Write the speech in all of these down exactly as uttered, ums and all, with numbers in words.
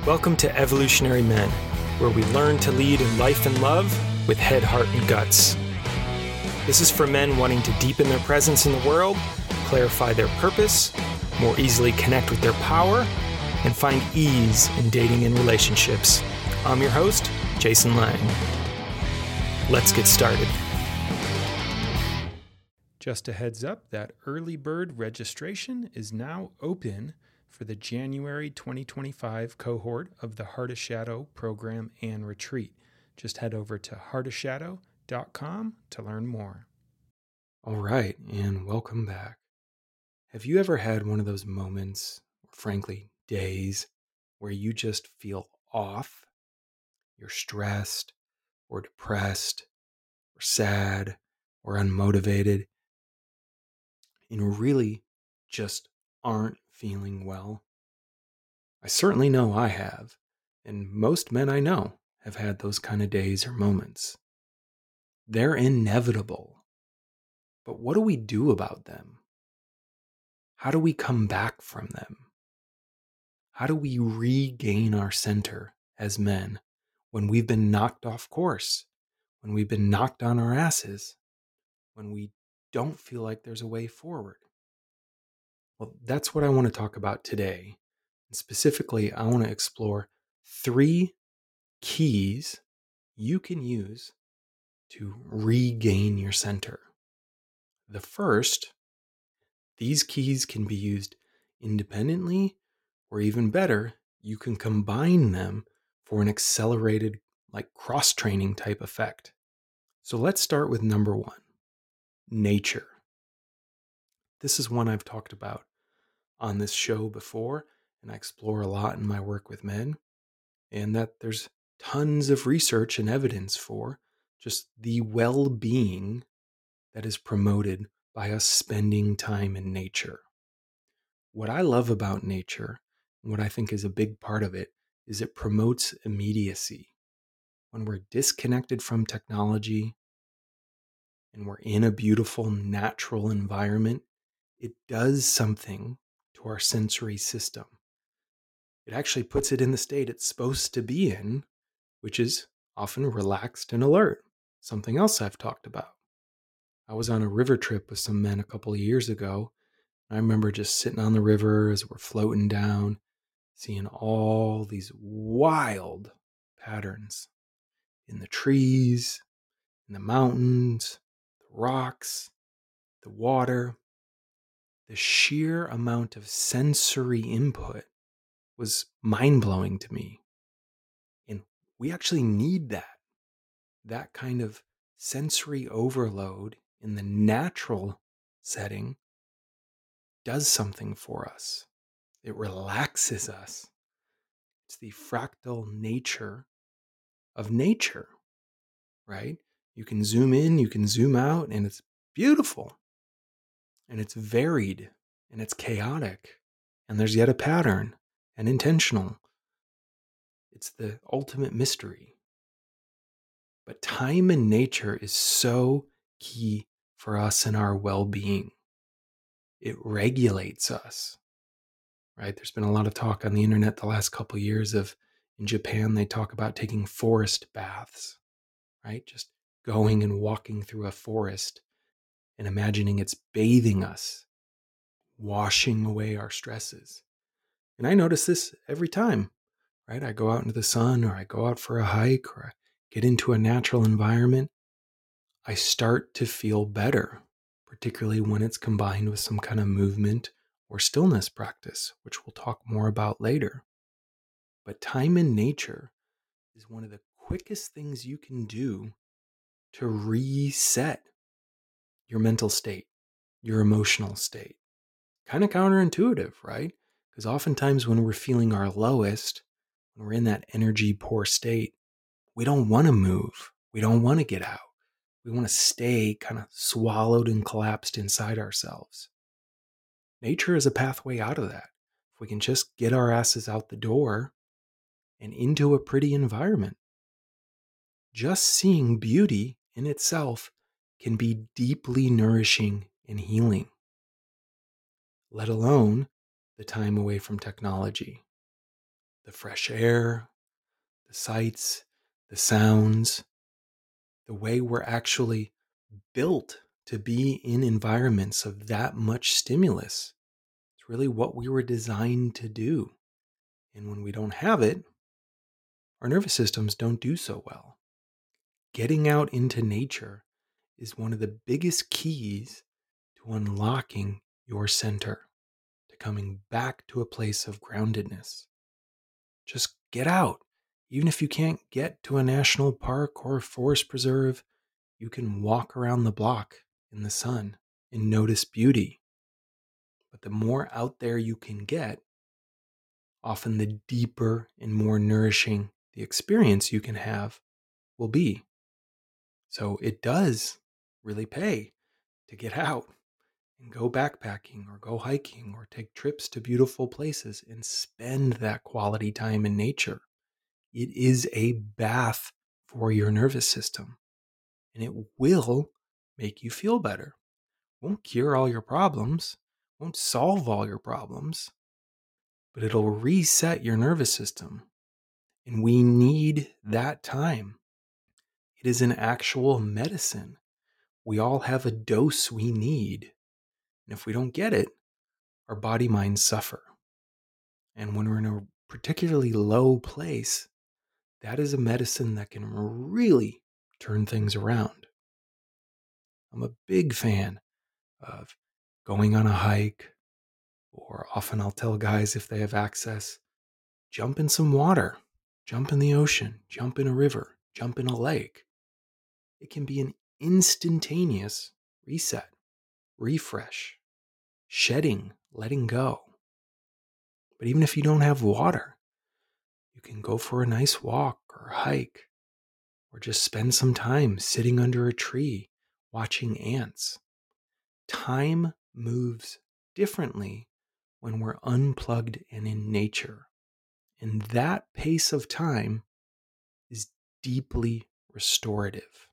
Welcome to Evolutionary Men, where we learn to lead in life and love with head, heart, and guts. This is for men wanting to deepen their presence in the world, clarify their purpose, more easily connect with their power, and find ease in dating and relationships. I'm your host, Jason Lang. Let's get started. Just a heads up that early bird registration is now open for the January twenty twenty-five cohort of the Heart of Shadow program and retreat. Just head over to heart of shadow dot com to learn more. All right, and welcome back. Have you ever had one of those moments, or frankly, days, where you just feel off? You're stressed, or depressed, or sad, or unmotivated, and really just aren't feeling well? I certainly know I have, and most men I know have had those kind of days or moments. They're inevitable, but what do we do about them? How do we come back from them? How do we regain our center as men when we've been knocked off course, when we've been knocked on our asses, when we don't feel like there's a way forward? Well, that's what I want to talk about today. And specifically, I want to explore three keys you can use to regain your center. The first, these keys can be used independently, or even better, you can combine them for an accelerated, like cross-training type effect. So let's start with number one, nature. This is one I've talked about on this show before, and I explore a lot in my work with men, and that there's tons of research and evidence for just the well-being that is promoted by us spending time in nature. What I love about nature, and what I think is a big part of it, is it promotes immediacy. When we're disconnected from technology and we're in a beautiful natural environment, it does something to our sensory system. It actually puts it in the state it's supposed to be in, which is often relaxed and alert. Something else I've talked about. I was on a river trip with some men a couple of years ago. I remember just sitting on the river as we're floating down, seeing all these wild patterns in the trees, in the mountains, the rocks, the water. The sheer amount of sensory input was mind-blowing to me. And we actually need that, that kind of sensory overload in the natural setting does something for us. It relaxes us. It's the fractal nature of nature, right? You can zoom in, you can zoom out, and it's beautiful. And it's varied, and it's chaotic. And there's yet a pattern, and intentional. It's the ultimate mystery. But time in nature is so key for us and our well-being. It regulates us, right? There's been a lot of talk on the internet the last couple of years of, in Japan, they talk about taking forest baths, right? Just going and walking through a forest and imagining it's bathing us, washing away our stresses. And I notice this every time, right? I go out into the sun, or I go out for a hike, or I get into a natural environment. I start to feel better, particularly when it's combined with some kind of movement or stillness practice, which we'll talk more about later. But time in nature is one of the quickest things you can do to reset your mental state, your emotional state. Kind of counterintuitive, right? Because oftentimes when we're feeling our lowest, when we're in that energy poor state, we don't want to move. We don't want to get out. We want to stay kind of swallowed and collapsed inside ourselves. Nature is a pathway out of that. If we can just get our asses out the door and into a pretty environment. Just seeing beauty in itself can be deeply nourishing and healing, let alone the time away from technology, the fresh air, the sights, the sounds, the way we're actually built to be in environments of that much stimulus. It's really what we were designed to do. And when we don't have it, our nervous systems don't do so well. Getting out into nature is one of the biggest keys to unlocking your center, to coming back to a place of groundedness. Just get out. Even if you can't get to a national park or a forest preserve, you can walk around the block in the sun and notice beauty. But the more out there you can get, often the deeper and more nourishing the experience you can have will be. So it does really pay to get out and go backpacking or go hiking or take trips to beautiful places and spend that quality time in nature. It is a bath for your nervous system, and it will make you feel better. Won't cure all your problems, won't solve all your problems, but it'll reset your nervous system. And we need that time. It is an actual medicine. We all have a dose we need. And if we don't get it, our body minds suffer. And when we're in a particularly low place, that is a medicine that can really turn things around. I'm a big fan of going on a hike, or often I'll tell guys if they have access, jump in some water, jump in the ocean, jump in a river, jump in a lake. It can be an instantaneous reset, refresh, shedding, letting go. But even if you don't have water, you can go for a nice walk or hike, or just spend some time sitting under a tree watching ants. Time moves differently when we're unplugged and in nature. And that pace of time is deeply restorative.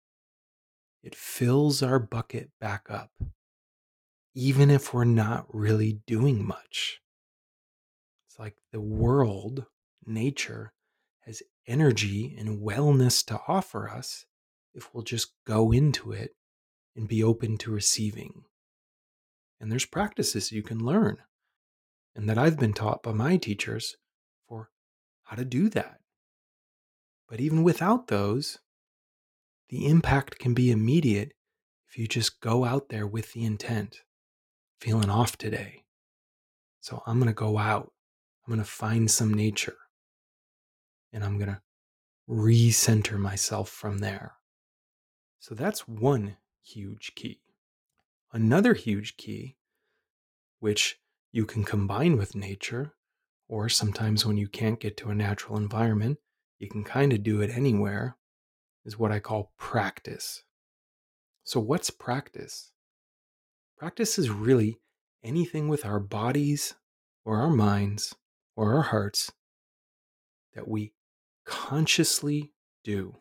It fills our bucket back up, even if we're not really doing much. It's like the world, nature, has energy and wellness to offer us if we'll just go into it and be open to receiving. And there's practices you can learn and that I've been taught by my teachers for how to do that. But even without those, the impact can be immediate if you just go out there with the intent, feeling off today. So I'm going to go out. I'm going to find some nature. And I'm going to recenter myself from there. So that's one huge key. Another huge key, which you can combine with nature, or sometimes when you can't get to a natural environment, you can kind of do it anywhere, is what I call practice. So what's practice? Practice is really anything with our bodies or our minds or our hearts that we consciously do.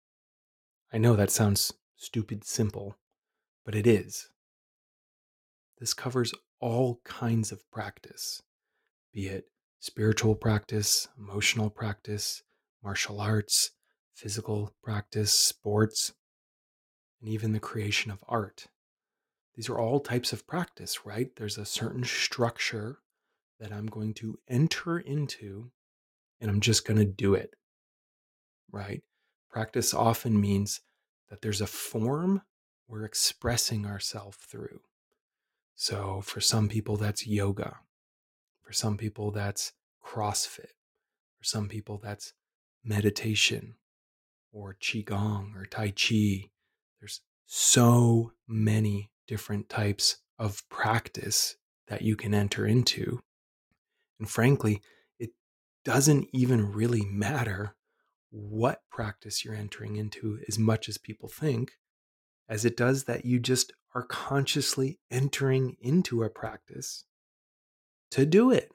I know that sounds stupid simple, but it is. This covers all kinds of practice, be it spiritual practice, emotional practice, martial arts, physical practice, sports, and even the creation of art. These are all types of practice, right? There's a certain structure that I'm going to enter into, and I'm just going to do it, right? Practice often means that there's a form we're expressing ourselves through. So for some people, that's yoga. For some people, that's CrossFit. For some people, that's meditation or Qigong or Tai Chi. There's so many different types of practice that you can enter into. And frankly, it doesn't even really matter what practice you're entering into as much as people think, as it does that you just are consciously entering into a practice to do it.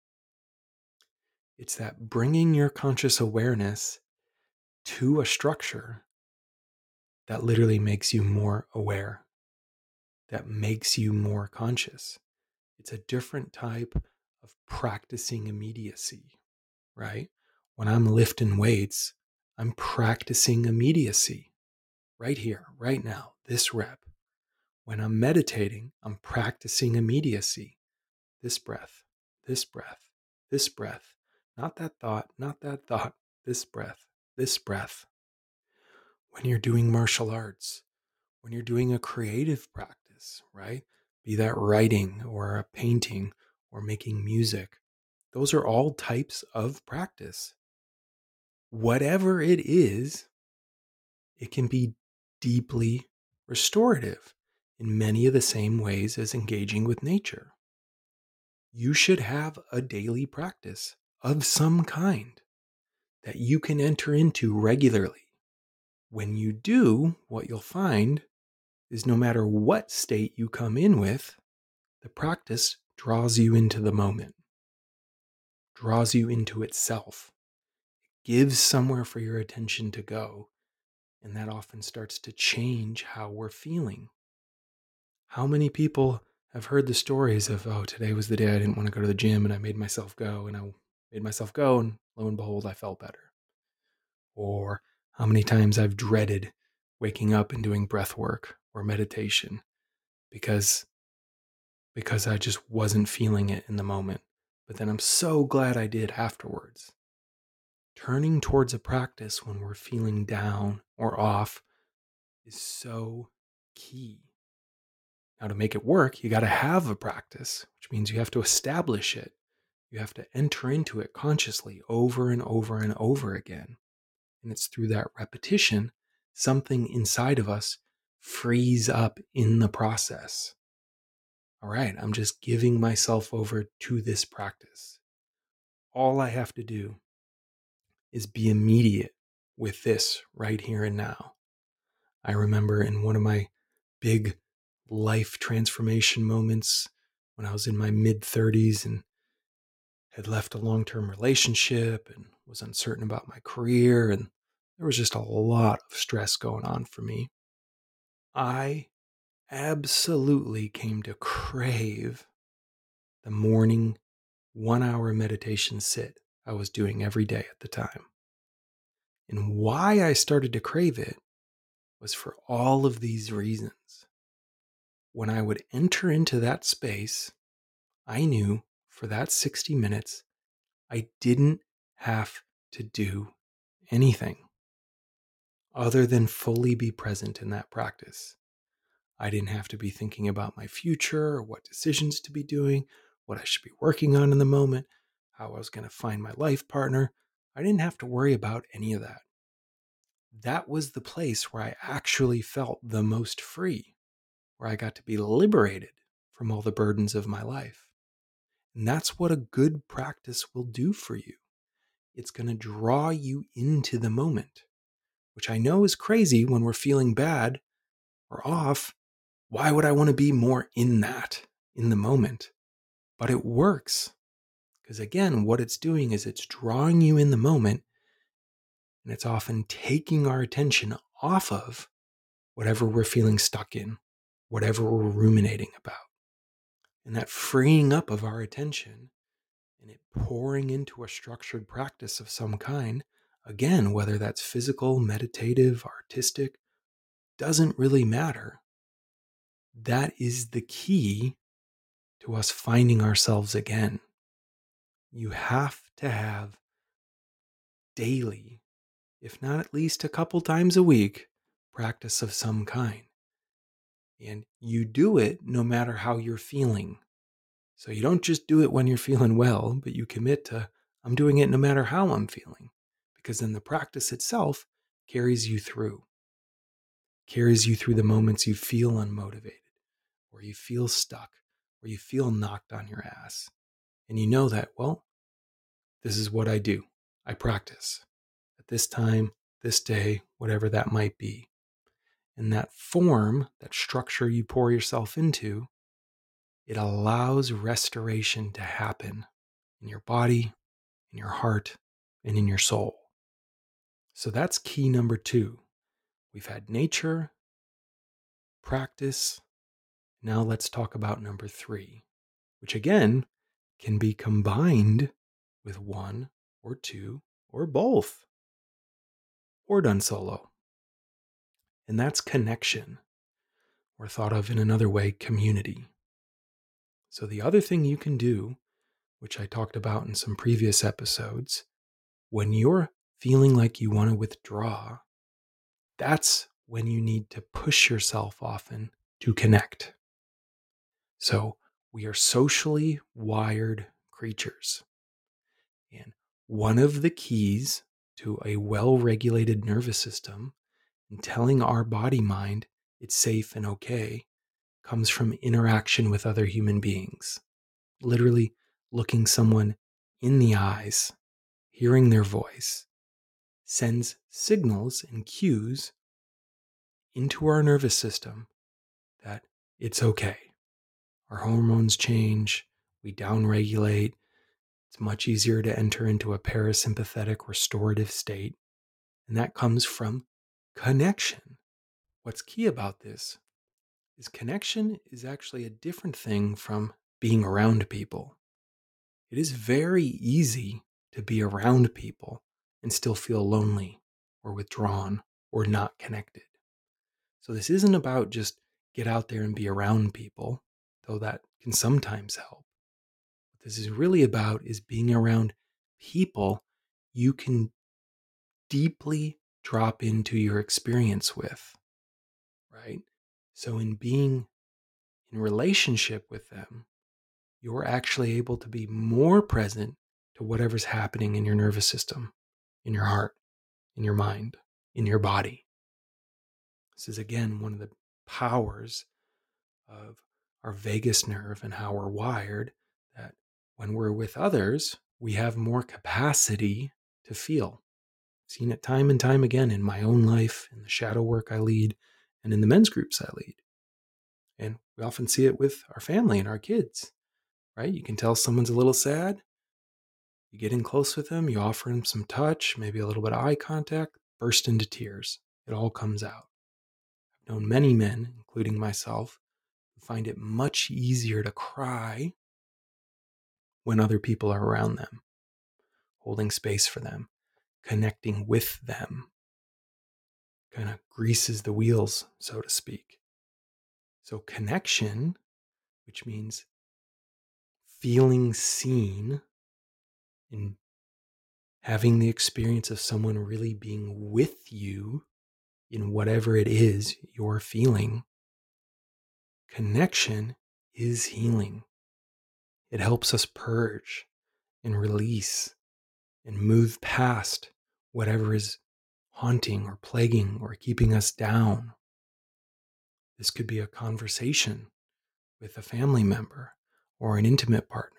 It's that bringing your conscious awareness to a structure that literally makes you more aware, that makes you more conscious. It's a different type of practicing immediacy. right? When I'm lifting weights, I'm practicing immediacy right here, right now, this rep. When I'm meditating, I'm practicing immediacy, this breath, this breath, this breath, not that thought, not that thought, this breath, this breath. When you're doing martial arts, when you're doing a creative practice, right? Be that writing or a painting or making music, those are all types of practice. Whatever it is, it can be deeply restorative in many of the same ways as engaging with nature. You should have a daily practice of some kind that you can enter into regularly. When you do, what you'll find is no matter what state you come in with, the practice draws you into the moment, draws you into itself, gives somewhere for your attention to go, and that often starts to change how we're feeling. How many people have heard the stories of, oh, today was the day I didn't want to go to the gym and I made myself go and I made myself go and lo and behold, I felt better. Or how many times I've dreaded waking up and doing breath work or meditation because, because I just wasn't feeling it in the moment. But then I'm so glad I did afterwards. Turning towards a practice when we're feeling down or off is so key. Now, to make it work, you got to have a practice, which means you have to establish it. You have to enter into it consciously over and over and over again. And it's through that repetition, something inside of us frees up in the process. All right, I'm just giving myself over to this practice. All I have to do is be immediate with this right here and now. I remember in one of my big life transformation moments when I was in my mid thirties and had left a long-term relationship and was uncertain about my career, and there was just a lot of stress going on for me. I absolutely came to crave the morning one-hour meditation sit I was doing every day at the time. And why I started to crave it was for all of these reasons. When I would enter into that space, I knew for that sixty minutes, I didn't have to do anything other than fully be present in that practice. I didn't have to be thinking about my future or what decisions to be doing, what I should be working on in the moment, how I was going to find my life partner. I didn't have to worry about any of that. That was the place where I actually felt the most free, where I got to be liberated from all the burdens of my life. And that's what a good practice will do for you. It's going to draw you into the moment, which I know is crazy when we're feeling bad or off. Why would I want to be more in that, in the moment? But it works. Because again, what it's doing is it's drawing you in the moment, and it's often taking our attention off of whatever we're feeling stuck in, whatever we're ruminating about. And that freeing up of our attention and it pouring into a structured practice of some kind, again, whether that's physical, meditative, artistic, doesn't really matter. That is the key to us finding ourselves again. You have to have daily, if not at least a couple times a week, practice of some kind. And you do it no matter how you're feeling. So you don't just do it when you're feeling well, but you commit to, I'm doing it no matter how I'm feeling. Because then the practice itself carries you through. Carries you through the moments you feel unmotivated, or you feel stuck, or you feel knocked on your ass. And you know that, well, this is what I do. I practice at this time, this day, whatever that might be. And that form, that structure you pour yourself into, it allows restoration to happen in your body, in your heart, and in your soul. So that's key number two. We've had nature, practice. Now let's talk about number three, which again can be combined with one or two, or both, or done solo. And that's connection, or thought of in another way, community. So the other thing you can do, which I talked about in some previous episodes, when you're feeling like you want to withdraw, that's when you need to push yourself often to connect. So we are socially wired creatures. And one of the keys to a well-regulated nervous system and telling our body mind it's safe and okay comes from interaction with other human beings. Literally looking someone in the eyes, hearing their voice, sends signals and cues into our nervous system that it's okay. Our hormones change, we downregulate. It's much easier to enter into a parasympathetic restorative state, and that comes from connection. What's key about this is connection is actually a different thing from being around people. It is very easy to be around people and still feel lonely or withdrawn or not connected. So this isn't about just get out there and be around people, though that can sometimes help. What this is really about is being around people you can deeply drop into your experience with, right? So in being in relationship with them, you're actually able to be more present to whatever's happening in your nervous system, in your heart, in your mind, in your body. This is, again, one of the powers of our vagus nerve and how we're wired, that when we're with others, we have more capacity to feel. I've seen it time and time again in my own life, in the shadow work I lead, and in the men's groups I lead. And we often see it with our family and our kids, right? You can tell someone's a little sad. You get in close with them, you offer them some touch, maybe a little bit of eye contact, burst into tears. It all comes out. I've known many men, including myself, who find it much easier to cry when other people are around them, holding space for them, connecting with them. Kind of greases the wheels, so to speak. So connection, which means feeling seen and having the experience of someone really being with you in whatever it is you're feeling, connection is healing. It helps us purge and release and move past whatever is haunting or plaguing or keeping us down. This could be a conversation with a family member or an intimate partner,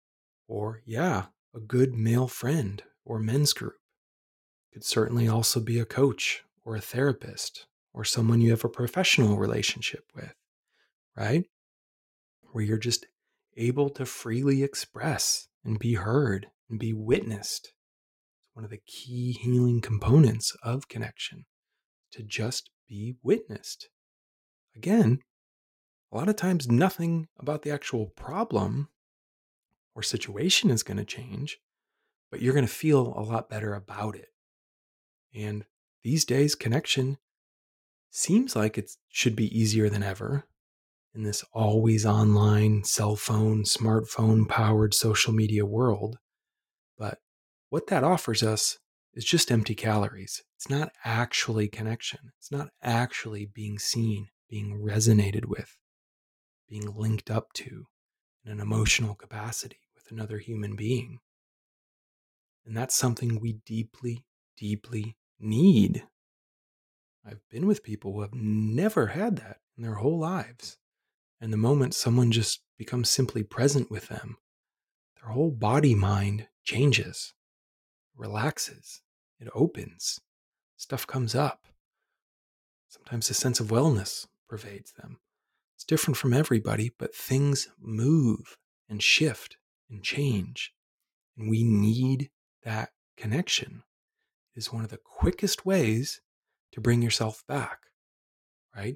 or, yeah, a good male friend or men's group. It could certainly also be a coach or a therapist or someone you have a professional relationship with, right? Where you're just able to freely express and be heard and be witnessed. It's one of the key healing components of connection, to just be witnessed. Again, a lot of times nothing about the actual problem or situation is going to change, but you're going to feel a lot better about it. And these days, connection seems like it should be easier than ever in this always online, cell phone, smartphone powered social media world. But what that offers us is just empty calories. It's not actually connection. It's not actually being seen, being resonated with, being linked up to in an emotional capacity with another human being. And that's something we deeply, deeply need. I've been with people who have never had that in their whole lives. And the moment someone just becomes simply present with them, their whole body mind changes, relaxes, it opens, stuff comes up. Sometimes a sense of wellness pervades them. It's different from everybody, but things move and shift and change. And we need that connection. It is one of the quickest ways to bring yourself back, right?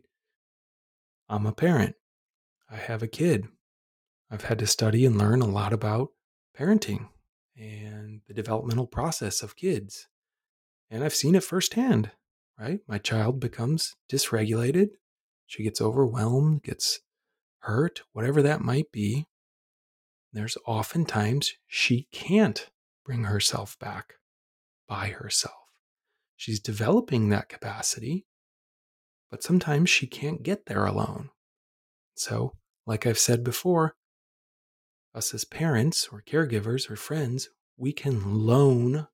I'm a parent. I have a kid. I've had to study and learn a lot about parenting and the developmental process of kids. And I've seen it firsthand, right? My child becomes dysregulated. She gets overwhelmed, gets hurt, whatever that might be. There's oftentimes she can't bring herself back by herself. She's developing that capacity, but sometimes she can't get there alone. So, like I've said before, us as parents or caregivers or friends, we can loan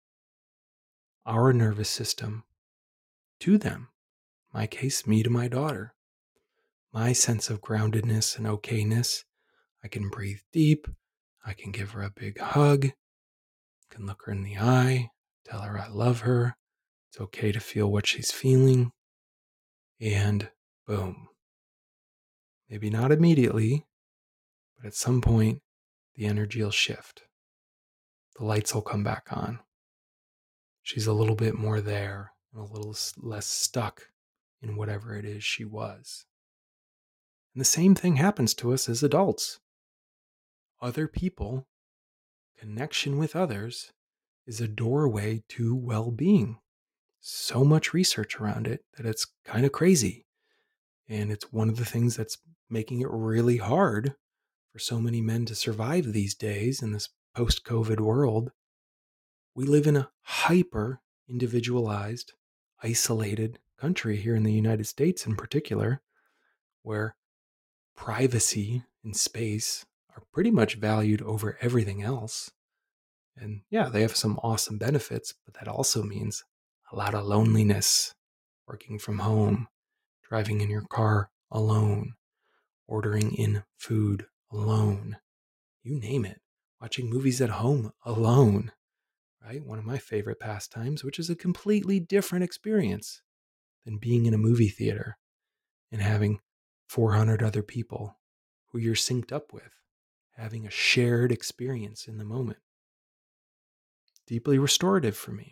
our nervous system to them. In my case, me to my daughter. My sense of groundedness and okayness. I can breathe deep. I can give her a big hug. I can look her in the eye, tell her I love her. It's okay to feel what she's feeling. And boom. Maybe not immediately, but at some point, the energy will shift. The lights will come back on. She's a little bit more there and a little less stuck in whatever it is she was. And the same thing happens to us as adults. Other people, connection with others, is a doorway to well-being. So much research around it that it's kind of crazy. And it's one of the things that's making it really hard for so many men to survive these days in this post-COVID world. We live in a hyper-individualized, isolated country here in the United States in particular, where privacy and space are pretty much valued over everything else. And yeah, they have some awesome benefits, but that also means a lot of loneliness, working from home, driving in your car alone, ordering in food alone, you name it, watching movies at home alone, right? One of my favorite pastimes, which is a completely different experience than being in a movie theater and having four hundred other people who you're synced up with, having a shared experience in the moment. Deeply restorative for me,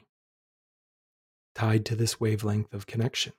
tied to this wavelength of connection.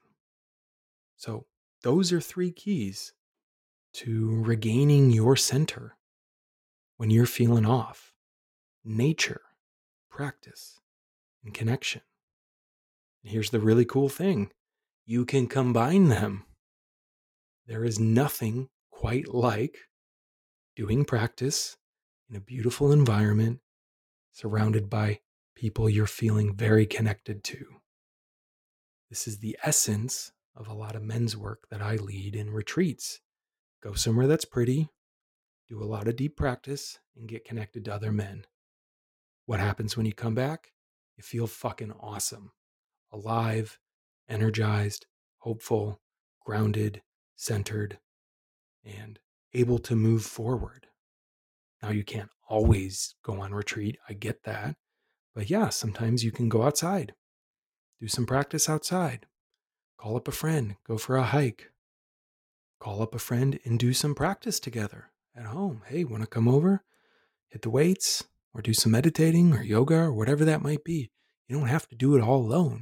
So those are three keys to regaining your center when you're feeling off: nature, practice, and connection. And here's the really cool thing. You can combine them. There is nothing quite like doing practice in a beautiful environment surrounded by people you're feeling very connected to. This is the essence of a lot of men's work that I lead in retreats. Go somewhere that's pretty, do a lot of deep practice, and get connected to other men. What happens when you come back? You feel fucking awesome. Alive, energized, hopeful, grounded, centered, and able to move forward. Now, you can't always go on retreat. I get that. But yeah, sometimes you can go outside. Do some practice outside. Call up a friend. Go for a hike. Call up a friend and do some practice together at home. Hey, want to come over? Hit the weights or do some meditating or yoga or whatever that might be. You don't have to do it all alone.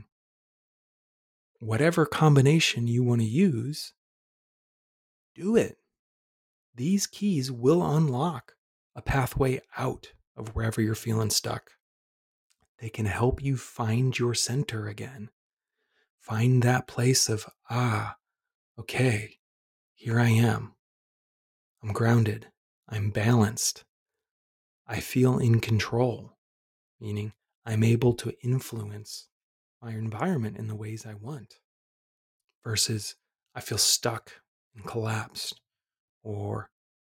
Whatever combination you want to use, do it. These keys will unlock a pathway out of wherever you're feeling stuck. They can help you find your center again. Find that place of, ah, okay, here I am. I'm grounded. I'm balanced. I feel in control, meaning I'm able to influence my environment in the ways I want, versus I feel stuck and collapsed or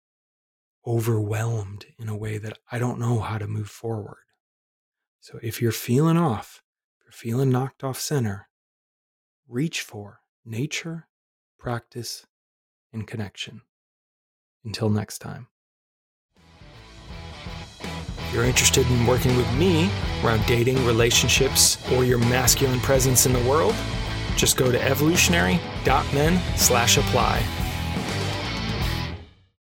overwhelmed in a way that I don't know how to move forward. So if you're feeling off, if you're feeling knocked off center, reach for nature, practice, and connection. Until next time. If you're interested in working with me around dating, relationships, or your masculine presence in the world, just go to evolutionary dot men slash apply.